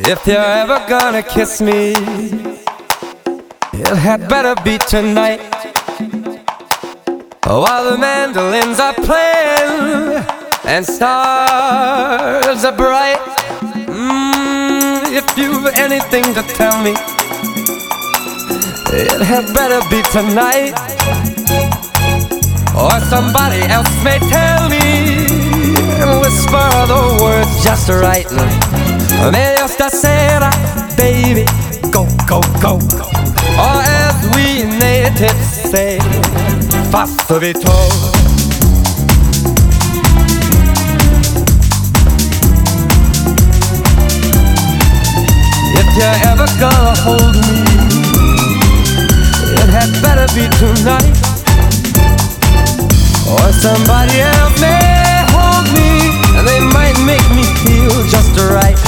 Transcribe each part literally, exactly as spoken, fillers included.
If you're ever gonna kiss me, it had better be tonight, while the mandolins are playing and stars are bright. mm, If you've anything to tell me, it had better be tonight, or somebody else may tell me and whisper the words just right. Meglio stasera, baby, go, go, go. Or as we natives say, fa subito. If you're ever gonna hold me, it had better be tonight, or somebody else may hold me, and they might make me feel just right.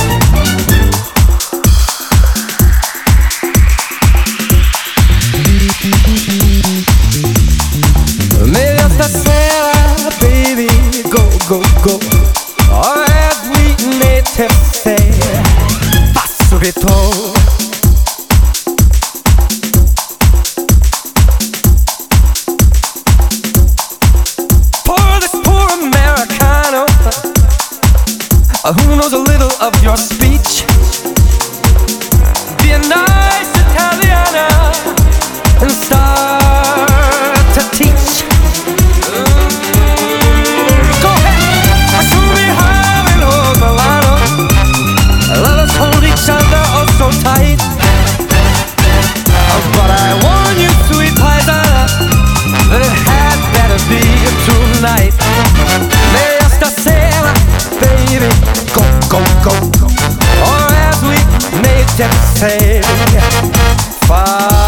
Meglio stasera, baby, go, go, go. Or as we natives say, fa subito. Who knows a little of your speech? Be a nice Italiana and start to teach. Go ahead, show me how it holds Milano. Let us hold each other oh so tight. But I warn you, sweet paisana, that it had better be tonight. Meglio stasera, baby, go, go, go, go. Or as we natives say, far